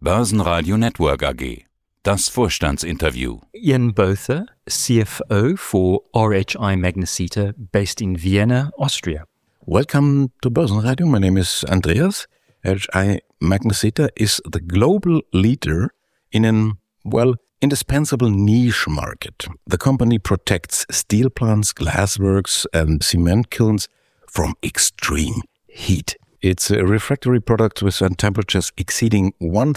Börsenradio Network AG. Das Vorstandsinterview. Ian Botha, CFO for RHI Magnesita, based in Vienna, Austria. Welcome to Börsenradio. My name is Andreas. RHI Magnesita is the global leader in an, indispensable niche market. The company protects steel plants, glassworks, and cement kilns from extreme heat. It's a refractory product with temperatures exceeding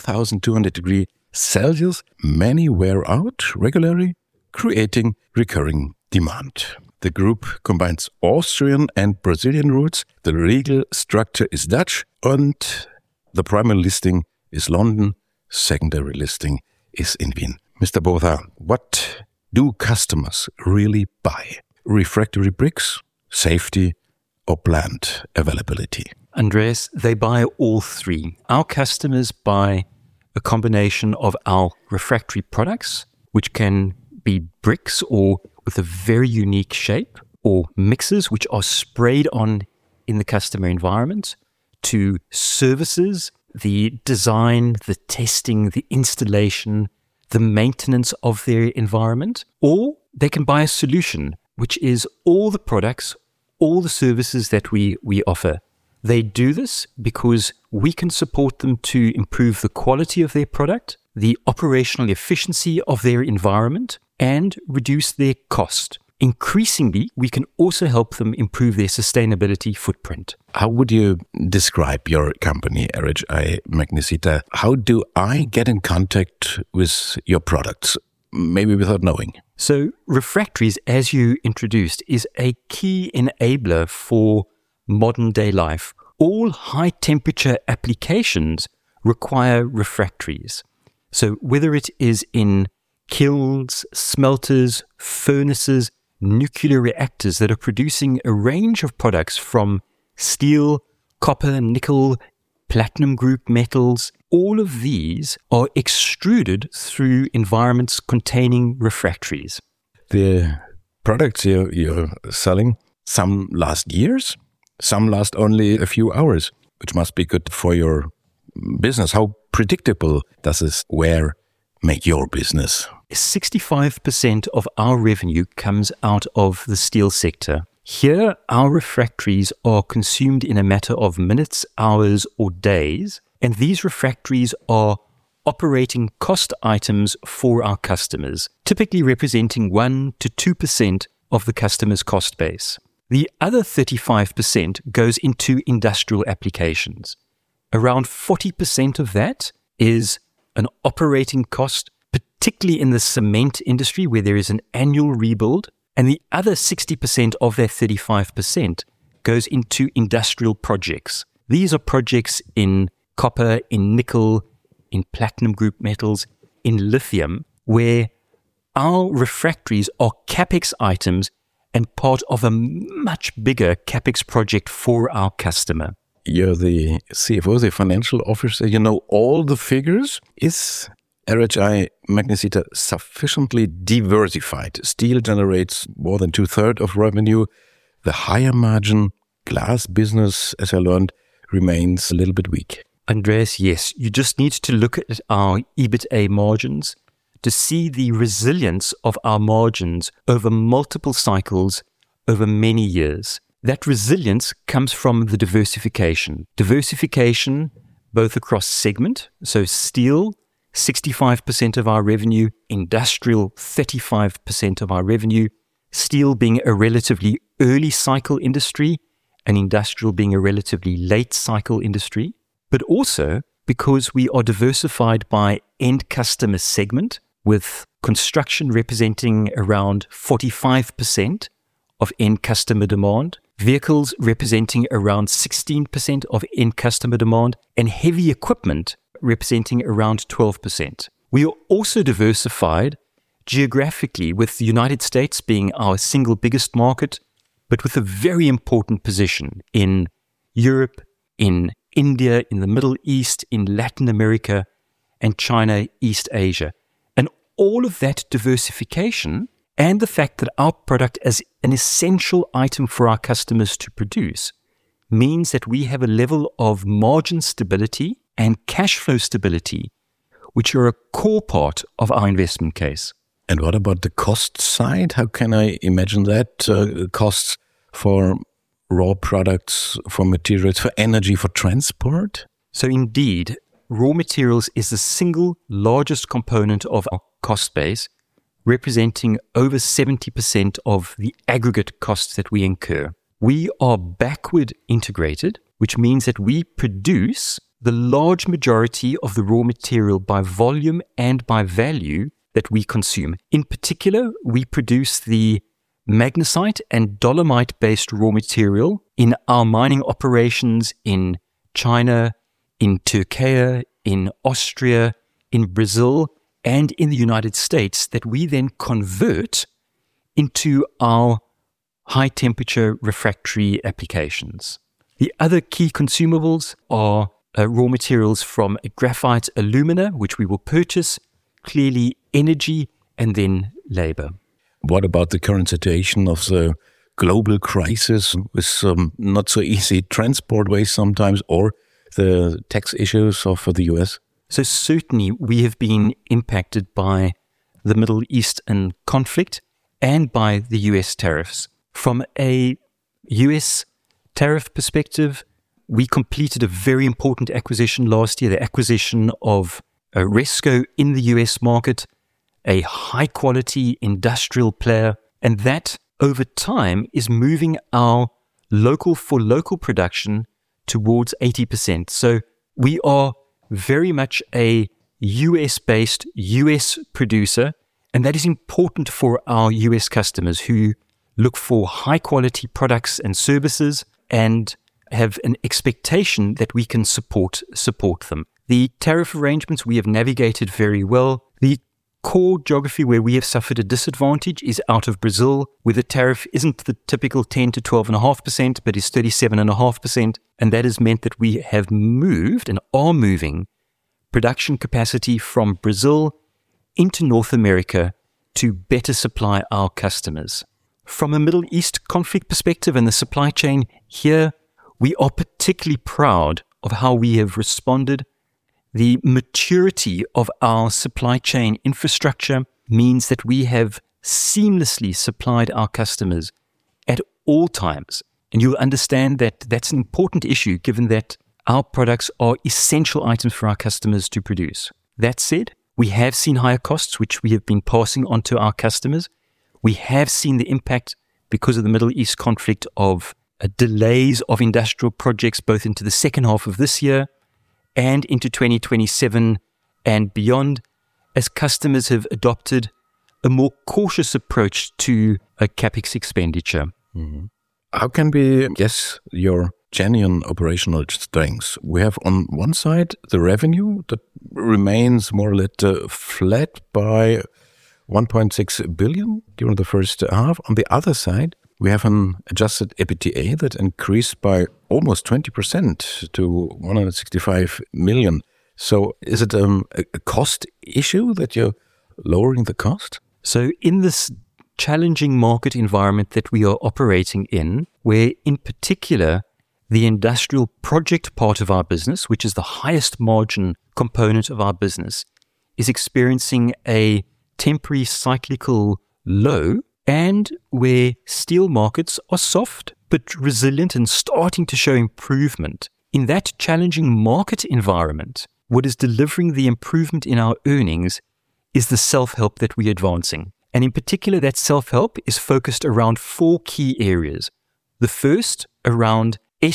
1,200 degrees Celsius. Many wear out regularly, creating recurring demand. The group combines Austrian and Brazilian roots. The legal structure is Dutch, and the primary listing is London. Secondary listing is in Wien. Mr. Botha, what do customers really buy? Refractory bricks, safety, or plant availability? Andreas, they buy all three. Our customers buy a combination of our refractory products, which can be bricks or with a very unique shape, or mixes which are sprayed on in the customer environment, to services, the design, the testing, the installation, the maintenance of their environment. Or they can buy a solution, which is all the products, all the services that we offer. They do this because we can support them to improve the quality of their product, the operational efficiency of their environment, and reduce their cost. Increasingly, we can also help them improve their sustainability footprint. How would you describe your company, RHI Magnesita? How do I get in contact with your products, maybe without knowing? So refractories, as you introduced, is a key enabler for modern day life. All high temperature applications require refractories. So whether it is in kilns, smelters, furnaces, nuclear reactors that are producing a range of products from steel, copper, nickel, platinum group metals, all of these are extruded through environments containing refractories. The products you're selling, some last years, some last only a few hours, which must be good for your business. How predictable does this wear make your business? 65% of our revenue comes out of the steel sector. Here, our refractories are consumed in a matter of minutes, hours, or days, and these refractories are operating cost items for our customers, typically representing 1 to 2% of the customer's cost base. The other 35% goes into industrial applications. Around 40% of that is an operating cost, particularly in the cement industry where there is an annual rebuild, and the other 60% of that 35% goes into industrial projects. These are projects in copper, in nickel, in platinum group metals, in lithium, where our refractories are CapEx items and part of a much bigger CapEx project for our customer. You're the CFO, the financial officer. You know all the figures. Is RHI Magnesita sufficiently diversified? Steel generates more than 2/3 of revenue. The higher margin glass business, as I learned, remains a little bit weak. Andreas, yes. You just need to look at our EBITA margins to see the resilience of our margins over multiple cycles over many years. That resilience comes from the diversification. Diversification both across segment, so steel, 65% of our revenue, industrial, 35% of our revenue, steel being a relatively early cycle industry and industrial being a relatively late cycle industry, but also because we are diversified by end customer segment, with construction representing around 45% of end customer demand, vehicles representing around 16% of end customer demand, and heavy equipment representing around 12%. We are also diversified geographically, with the United States being our single biggest market, but with a very important position in Europe, in India, in the Middle East, in Latin America, and China, East Asia. And all of that diversification and the fact that our product is an essential item for our customers to produce means that we have a level of margin stability and cash flow stability which are a core part of our investment case. And what about the cost side? How can I imagine that? Costs for raw products, for materials, for energy, for transport? So indeed, raw materials is the single largest component of our cost base, representing over 70% of the aggregate costs that we incur. We are backward integrated, which means that we produce the large majority of the raw material by volume and by value that we consume. In particular, we produce the magnesite and dolomite-based raw material in our mining operations in China, in Turkey, in Austria, in Brazil, and in the United States that we then convert into our high-temperature refractory applications. The other key consumables are raw materials from graphite alumina, which we will purchase, clearly energy, and then labor. What about the current situation of the global crisis with not so easy transport ways sometimes, or the tax issues of the US? So certainly we have been impacted by the Middle Eastern conflict and by the US tariffs. From a US tariff perspective, we completed a very important acquisition last year, the acquisition of Resco in the US market, a high-quality industrial player, and that over time is moving our local-for-local production towards 80%. So we are very much a US-based, US producer, and that is important for our US customers who look for high-quality products and services and have an expectation that we can support them. The tariff arrangements we have navigated very well. The core geography where we have suffered a disadvantage is out of Brazil, where the tariff isn't the typical 10 to 12.5%, but is 37.5%. And that has meant that we have moved and are moving production capacity from Brazil into North America to better supply our customers. From a Middle East conflict perspective and the supply chain here, we are particularly proud of how we have responded. The maturity of our supply chain infrastructure means that we have seamlessly supplied our customers at all times. And you'll understand that that's an important issue given that our products are essential items for our customers to produce. That said, we have seen higher costs, which we have been passing on to our customers. We have seen the impact because of the Middle East conflict of delays of industrial projects both into the second half of this year and into 2027 and beyond, as customers have adopted a more cautious approach to a CapEx expenditure. Mm-hmm. How can we guess your genuine operational strengths? We have on one side the revenue that remains more or less flat by 1.6 billion during the first half. On the other side, we have an adjusted EBITDA that increased by almost 20% to 165 million. So is it a cost issue that you're lowering the cost? So in this challenging market environment that we are operating in, where in particular the industrial project part of our business, which is the highest margin component of our business, is experiencing a temporary cyclical low, and where steel markets are soft but resilient and starting to show improvement. In that challenging market environment, what is delivering the improvement in our earnings is the self-help that we're advancing. And in particular, that self-help is focused around 4 key areas. The first, around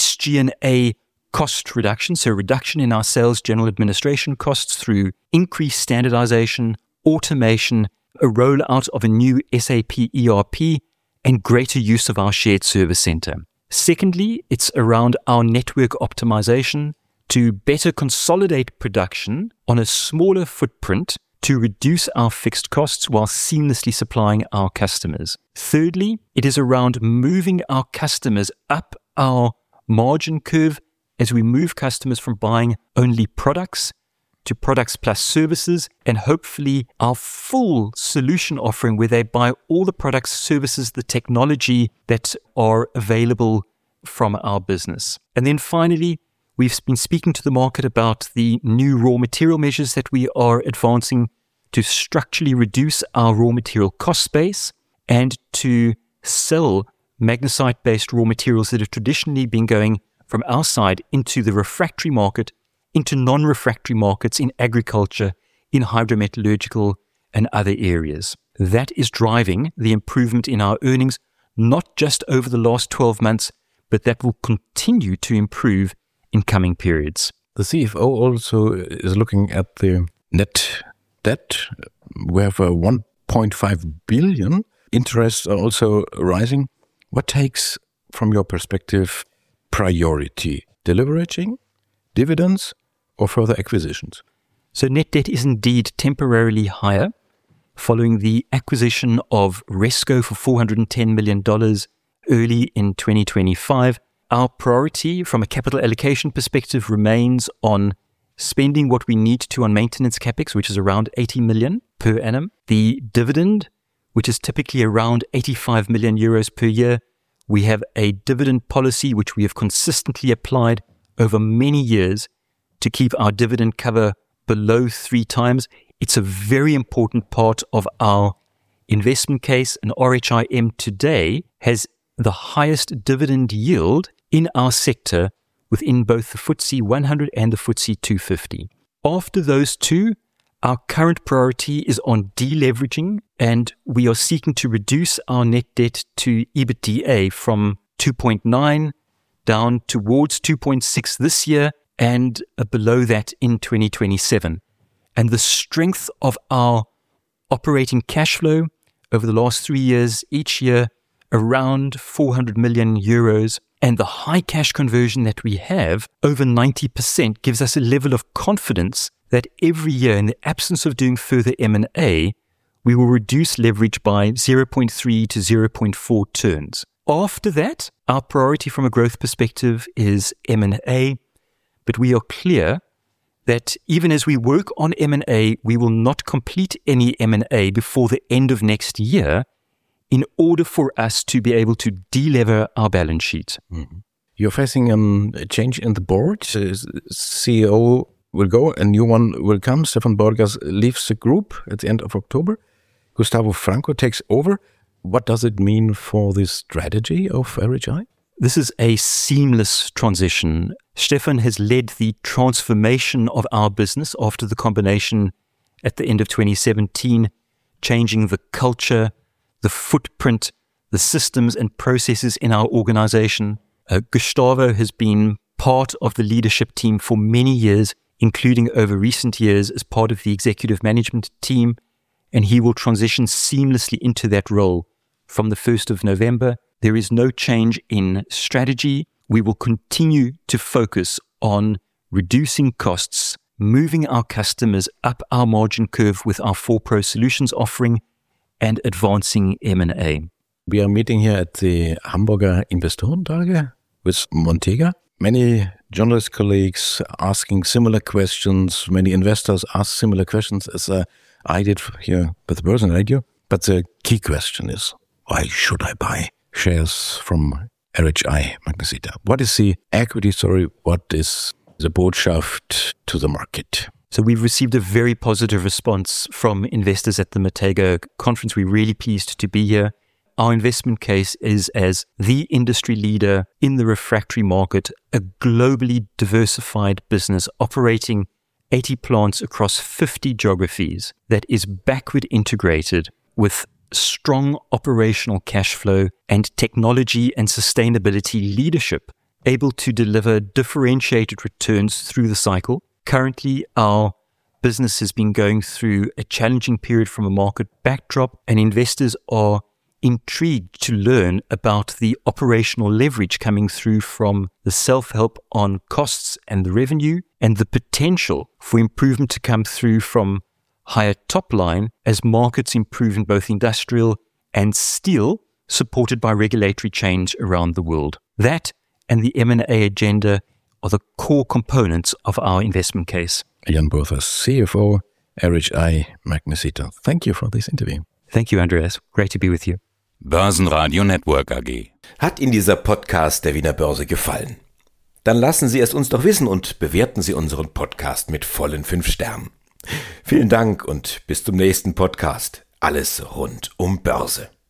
SG&A cost reduction, so reduction in our sales general administration costs through increased standardization, automation, a rollout of a new SAP ERP, and greater use of our shared service center. Secondly, it's around our network optimization to better consolidate production on a smaller footprint to reduce our fixed costs while seamlessly supplying our customers. Thirdly, it is around moving our customers up our margin curve as we move customers from buying only products to products plus services, and hopefully our full solution offering where they buy all the products, services, the technology that are available from our business. And then finally, We've been speaking to the market about the new raw material measures that we are advancing to structurally reduce our raw material cost base and to sell magnesite-based raw materials that have traditionally been going from our side into the refractory market, into non-refractory markets in agriculture, in hydrometallurgical and other areas. That is driving the improvement in our earnings, not just over the last 12 months, but that will continue to improve in coming periods. The CFO also is looking at the net debt. We have 1.5 billion. Interests are also rising. What takes, from your perspective, priority? Deleveraging, dividends, or further acquisitions? So net debt is indeed temporarily higher following the acquisition of Resco for $410 million early in 2025. Our priority from a capital allocation perspective remains on spending what we need to on maintenance capex, which is around 80 million per annum. The dividend, which is typically around 85 million euros per year. We have a dividend policy which we have consistently applied over many years to keep our dividend cover below 3 times. It's a very important part of our investment case, and RHIM today has the highest dividend yield in our sector within both the FTSE 100 and the FTSE 250. After those two, our current priority is on deleveraging, and we are seeking to reduce our net debt to EBITDA from 2.9 down towards 2.6 this year and below that in 2027. And the strength of our operating cash flow over the last 3 years, each year around 400 million euros, and the high cash conversion that we have, over 90%, gives us a level of confidence that every year, in the absence of doing further M&A, we will reduce leverage by 0.3 to 0.4 turns. After that, our priority from a growth perspective is M&A, but we are clear that even as we work on M&A, we will not complete any M&A before the end of next year in order for us to be able to delever our balance sheet. Mm-hmm. You're facing a change in the board. CEO will go, a new one will come. Stefan Borgas leaves the group at the end of October. Gustavo Franco takes over. What does it mean for the strategy of RHI? This is a seamless transition. Stefan has led the transformation of our business after the combination at the end of 2017, changing the culture, the footprint, the systems and processes in our organization. Gustavo has been part of the leadership team for many years, including over recent years as part of the executive management team, and he will transition seamlessly into that role from the 1st of November. There is no change in strategy. We will continue to focus on reducing costs, moving our customers up our margin curve with our 4Pro solutions offering, and advancing M&A. We are meeting here at the Hamburger Investorentage with Montega. Many journalist colleagues asking similar questions. Many investors ask similar questions as I did here with Börsenradio. But the key question is, why should I buy shares from RHI Magnesita? What is the equity story? What is the Botschaft to the market? So we've received a very positive response from investors at the Montega conference. We're really pleased to be here. Our investment case is as the industry leader in the refractory market, a globally diversified business operating 80 plants across 50 geographies that is backward integrated with strong operational cash flow and technology and sustainability leadership, able to deliver differentiated returns through the cycle. Currently, our business has been going through a challenging period from a market backdrop, and investors are intrigued to learn about the operational leverage coming through from the self-help on costs and the revenue, and the potential for improvement to come through from higher top line as markets improve in both industrial and steel, supported by regulatory change around the world. That and the M&A agenda are the core components of our investment case. Jan Bothas, CFO, RHI Magnesita. Thank you for this interview. Thank you, Andreas. Great to be with you. Börsenradio Network AG. Hat Ihnen dieser Podcast der Wiener Börse gefallen? Dann lassen Sie es uns doch wissen und bewerten Sie unseren Podcast mit vollen 5 Sternen. Vielen Dank und bis zum nächsten Podcast. Alles rund um Börse.